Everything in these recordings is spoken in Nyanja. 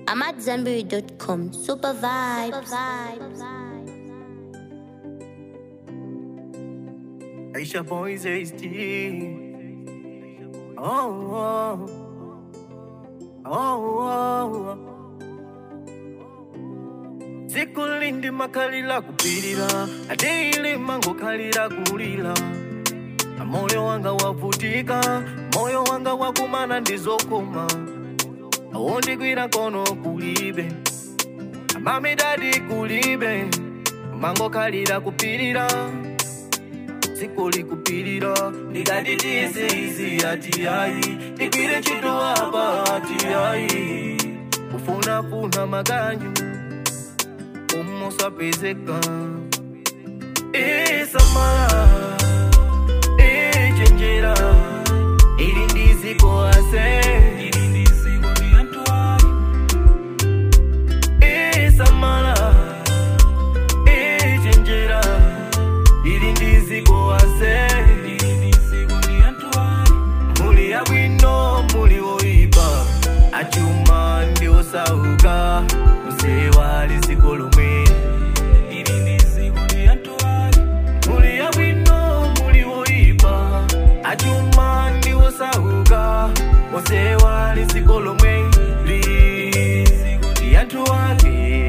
AmadZanbury.com. Super vibes. Aisha Boys HD. Oh. Zikulindi makalila kupirira, adeile mango kalira kulila. Moyo wanga wavutika, moyo wanga wakumana ndizokoma. Awondi kwira kono kulibe, mami dadi kulibe. Mango kalira kupirira, zikuli kupirira. Ndigadi izi ati ai, ikwire chito hapa ati ai. Ufuna maganyu, umusa pezeka. Samara, chenjera, ilindizi koase. Samara, chenjera, ilindizi koase. Muli ya wino, muli oiba, achuma ndio sauka. Msewa lisikolume. Muli ya wino, muli oiba, achuma ndio sauka. Msewa lisikolume. Yantu wake.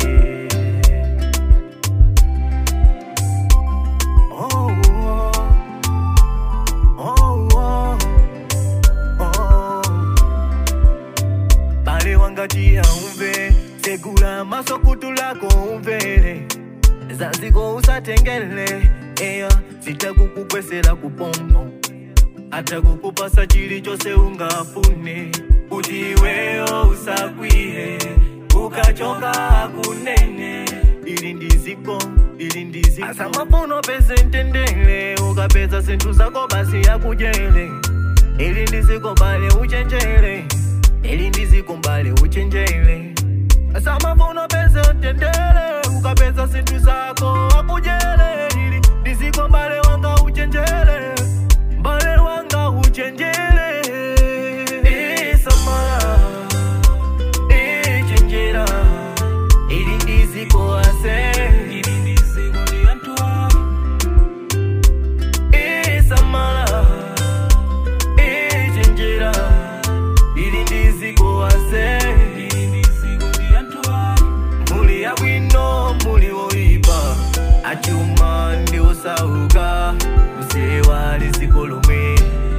Bale wangatia umve, segula maso kutulako umvele. Zaziko usatengele, sita kukukwesela kupombo. Ata kukupasa chili chose ungafune. Ujiweo usakwihe, ukachoka kunene. Ilindiziko asa mafuno pese ntendele. Ukapeza sentu zako basi ya kujele. Ilindiziko mbale uchenjele. Ilindiziko mbale uchenjele. Asa mafuno pese ntendele. Ukapeza sentu zako akujele. Ilindiziko mbale wanga uchenjele. Mbale wanga uchenjele. Samara, chenjera, ilindiziko ase. Samara, chenjera, ilindiziko ase. Muli ya wino, muli oiba, achuma ndio sauka. Msewa lisikolume.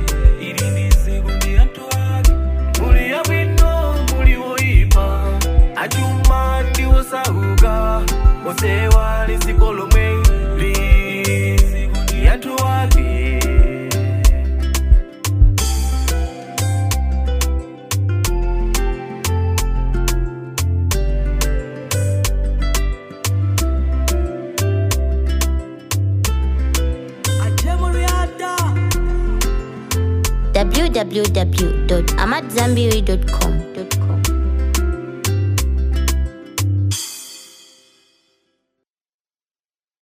Muli ya wino, muli oiba, achuma ndio sauka. Msewa lisikolume. Yantu wake. www.amadzanbury.com.